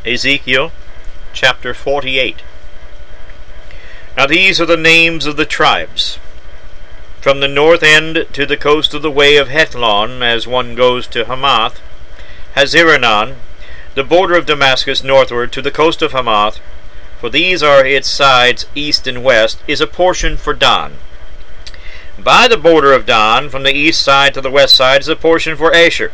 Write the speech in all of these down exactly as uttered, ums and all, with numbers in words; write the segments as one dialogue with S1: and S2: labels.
S1: Ezekiel chapter forty-eight. Now these are the names of the tribes. From the north end to the coast of the way of Hethlon, as one goes to Hamath, Haziranon, the border of Damascus northward to the coast of Hamath, for these are its sides east and west, is a portion for Dan. By the border of Dan, from the east side to the west side, is a portion for Asher.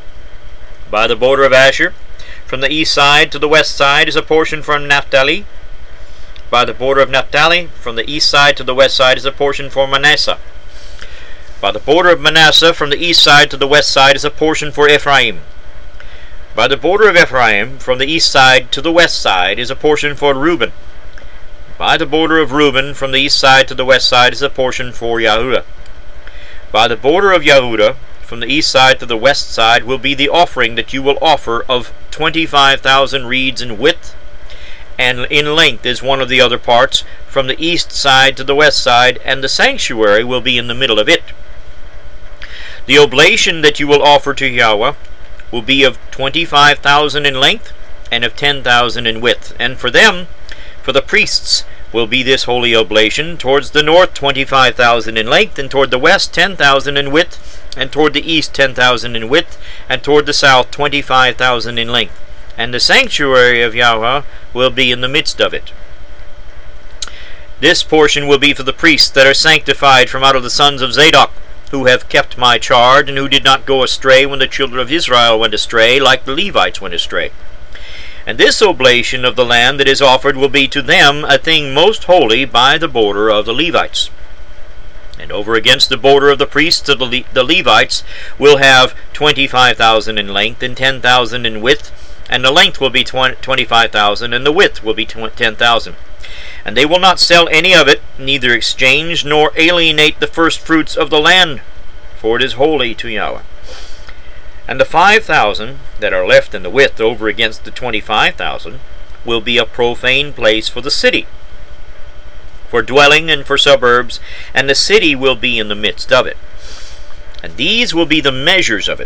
S1: By the border of Asher, from the east side to the west side, is a portion for Naphtali. By the border of Naphtali, from the east side to the west side, is a portion for Manasseh. By the border of Manasseh, from the east side to the west side, is a portion for Ephraim. By the border of Ephraim, from the east side to the west side, is a portion for Reuben. By the border of Reuben, from the east side to the west side, is a portion for Yehudah. By the border of Yehudah, from the east side to the west side, will be the offering that you will offer of twenty-five thousand reeds in width, and in length is one of the other parts, from the east side to the west side, and the sanctuary will be in the middle of it. The oblation that you will offer to Yahweh will be of twenty-five thousand in length, and of ten thousand in width. And for them, for the priests, will be this holy oblation, towards the north twenty-five thousand in length, and toward the west ten thousand in width, and toward the east ten thousand in width, and toward the south twenty-five thousand in length. And the sanctuary of Yahweh will be in the midst of it. This portion will be for the priests that are sanctified from out of the sons of Zadok, who have kept my charge, and who did not go astray when the children of Israel went astray, like the Levites went astray. And this oblation of the lamb that is offered will be to them a thing most holy by the border of the Levites. And over against the border of the priests of the, Le- the Levites will have twenty-five thousand in length, and ten thousand in width, and the length will be twenty-five thousand, and the width will be ten thousand. And they will not sell any of it, neither exchange nor alienate the first fruits of the land, for it is holy to Yahweh. And the five thousand that are left in the width over against the twenty-five thousand will be a profane place for the city, for dwelling and for suburbs, and the city will be in the midst of it. And these will be the measures of it.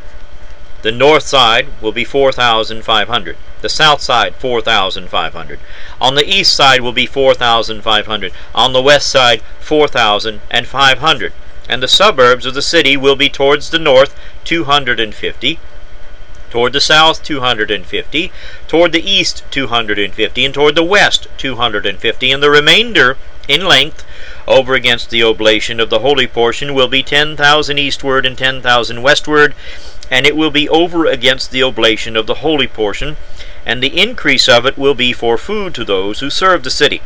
S1: The north side will be four thousand five hundred. The south side, four thousand five hundred. On the east side will be four thousand five hundred. On the west side, four thousand five hundred. And the suburbs of the city will be towards the north, two hundred fifty. Toward the south, two hundred fifty. Toward the east, two hundred fifty. And toward the west, two hundred fifty. And the remainder, in length, over against the oblation of the holy portion, will be ten thousand eastward and ten thousand westward. And it will be over against the oblation of the holy portion, and the increase of it will be for food to those who serve the city.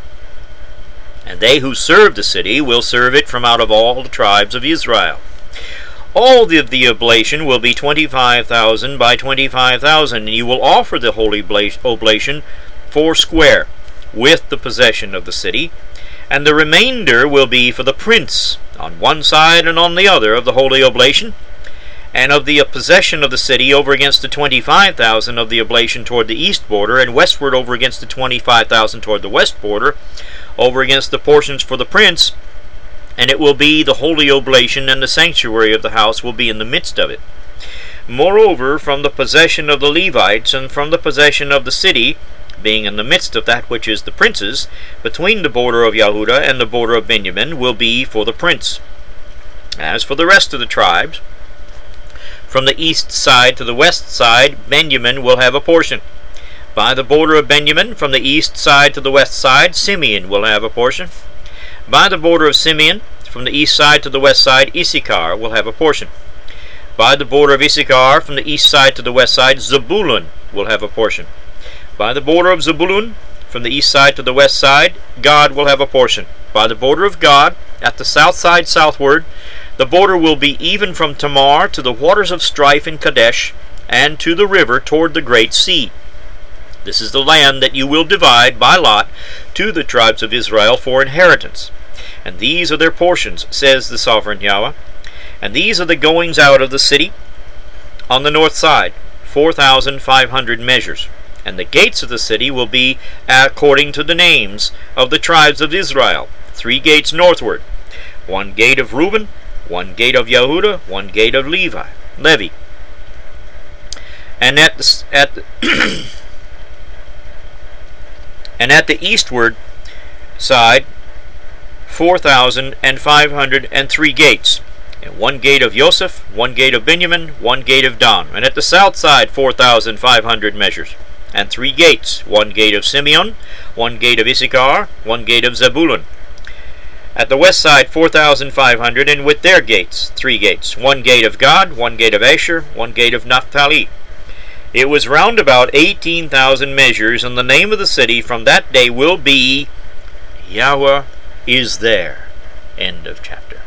S1: And they who serve the city will serve it from out of all the tribes of Israel. All the, the oblation will be twenty-five thousand by twenty-five thousand, and you will offer the holy oblation four square, with the possession of the city, and the remainder will be for the prince, on one side and on the other of the holy oblation, and of the possession of the city over against the twenty-five thousand of the oblation toward the east border, and westward over against the twenty-five thousand toward the west border, over against the portions for the prince, and it will be the holy oblation, and the sanctuary of the house will be in the midst of it. Moreover, from the possession of the Levites, and from the possession of the city, being in the midst of that which is the prince's, between the border of Yehudah and the border of Benjamin, will be for the prince. As for the rest of the tribes, from the east side to the west side, Benjamin will have a portion. By the border of Benjamin, from the east side to the west side, Simeon will have a portion. By the border of Simeon, from the east side to the west side, Issachar will have a portion. By the border of Issachar, from the east side to the west side, Zebulun will have a portion. By the border of Zebulun, from the east side to the west side, Gad will have a portion. By the border of Gad, at the south side southward, the border will be even from Tamar to the waters of strife in Kadesh, and to the river toward the great sea. This is the land that you will divide by lot to the tribes of Israel for inheritance. And these are their portions, says the sovereign Yahweh. And these are the goings out of the city. On the north side, four thousand five hundred measures. And the gates of the city will be according to the names of the tribes of Israel. Three gates northward. One gate of Reuben, one gate of Yehudah, one gate of Levi, Levi. And at the, at the And at the eastward side four thousand five hundred three gates, and one gate of Joseph, one gate of Benjamin, one gate of Dan. And at the south side four thousand five hundred measures, and three gates, one gate of Simeon, one gate of Issachar, one gate of Zebulun. At the west side four thousand five hundred, and with their gates, three gates, one gate of Gad, one gate of Asher, one gate of Naphtali. It was round about eighteen thousand measures, and the name of the city from that day will be Yahweh is there. End of chapter.